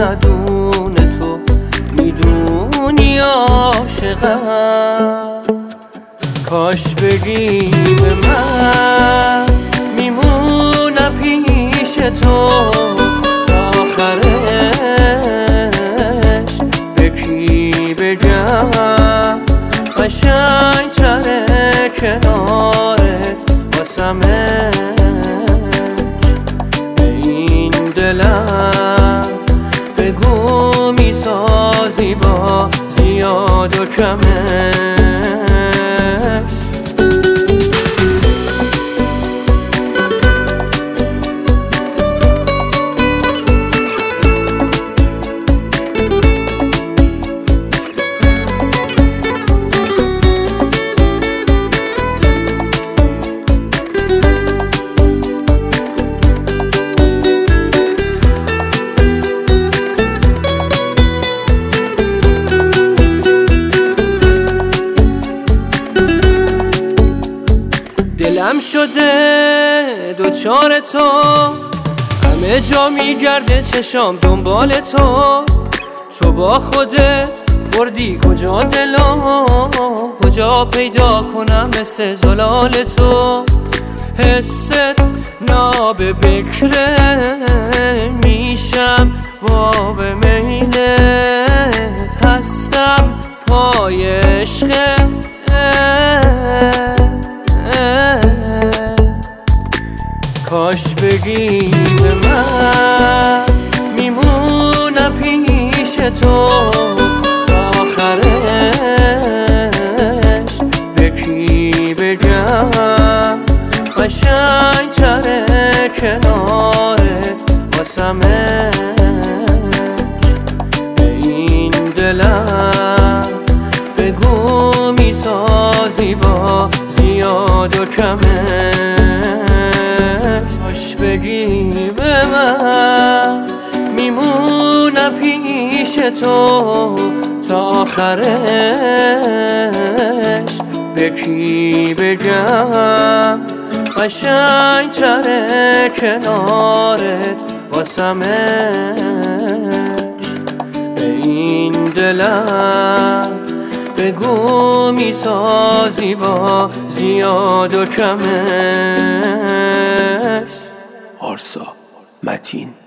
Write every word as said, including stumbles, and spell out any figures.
ندونه تو میدونی عاشقم. کاش بگی به من میمونم پیش تو تا آخرش. به کی بگم قشنگ تره کنارت واسمش. به این دلم بگو میسازی با زیاد و کمش. دلم شده دوچار تو، همه جا میگرده چشام دنبال تو. تو با خودت بردی کجا دلم، کجا پیدا کنم مثل زلال تو. حست ناب بکره میشم باب میلت، هستم پای عشق. کاش بگی به من میمونم پیش تو تا آخرش. به کی بگم قشنگ تره کنارت واسمش. به این دلم بگو میسازی با زیاد و کمش. کاش بگی به من میمونم پیش تو تا آخرش. به کی بگم قشنگ تره کنارت واسمش. به این دلم بگو میسازی با زیاد و کمش. آرسا متین